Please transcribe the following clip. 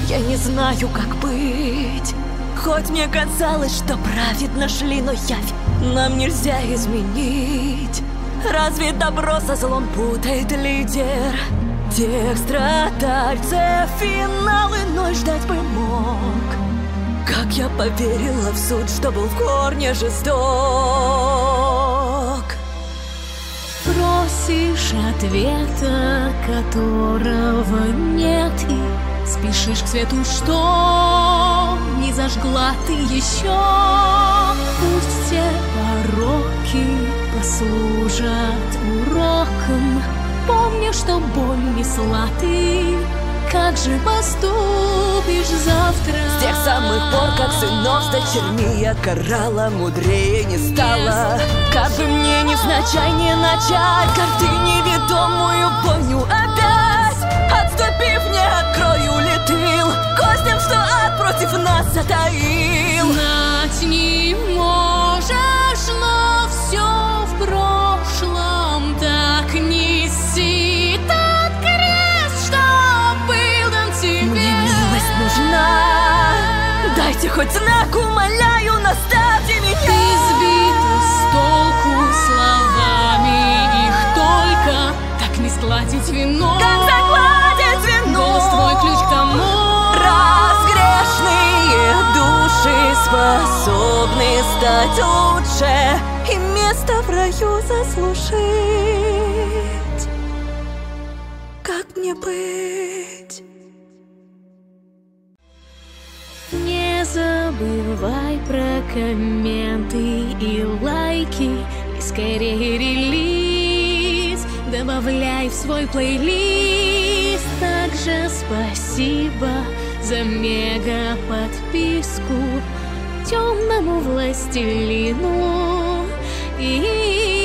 Я не знаю, как быть. Хоть мне казалось, что праведно шли, но явь нам нельзя изменить. Разве добро со злом путает лидер? Тех страдальцев финал иной ждать бы мог. Как я поверила в суд, что был в корне жесток. Просишь ответа, которого нет, и спешишь к свету, что не зажгла ты еще. Пусть все пороки послужат уроком. Помни, что боль несла ты. Как же поступишь завтра? С тех самых пор, как сынов с дочерьми я карала, мудрее не стала. Как бы мне невзначай не начать, как ты неведомую помню опять. Отступив, не открою ли тыл гостям, что ад против нас затаил. Знать не можешь, но все в прошлом. Так неси тот крест, что был дан тебе. Мне милость нужна. Дайте хоть знак, умоляю, наставьте меня. Ты сбита с толку словами, их только так не складить вино. Как загладить вину? Голос твой ключ к тому. Разгрешные души способны стать лучше и место в раю заслужить. Как мне быть? Не забывай про комменты и лайки, и скорее релиз добавляй в свой плейлист. Также спасибо за мега подписку темному властелину и